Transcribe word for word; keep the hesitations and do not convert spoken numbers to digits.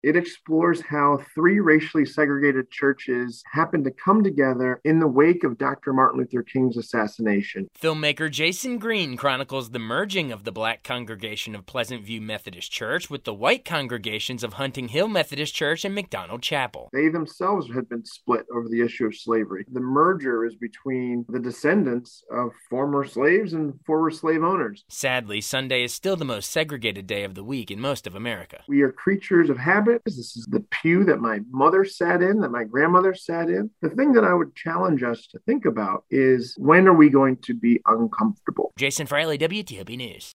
It explores how three racially segregated churches happened to come together in the wake of Doctor Martin Luther King's assassination. Filmmaker Jason Green chronicles the merging of the black congregation of Pleasant View Methodist Church with the white congregations of Hunting Hill Methodist Church and McDonald Chapel. They themselves had been split over the issue of slavery. The merger is between the descendants of former slaves and former slave owners. Sadly, Sunday is still the most segregated day of the week in most of America. We are creatures of habit. This is the pew that my mother sat in, that my grandmother sat in. The thing that I would challenge us to think about is, when are we going to be uncomfortable? Jason Fraley, W T O P News.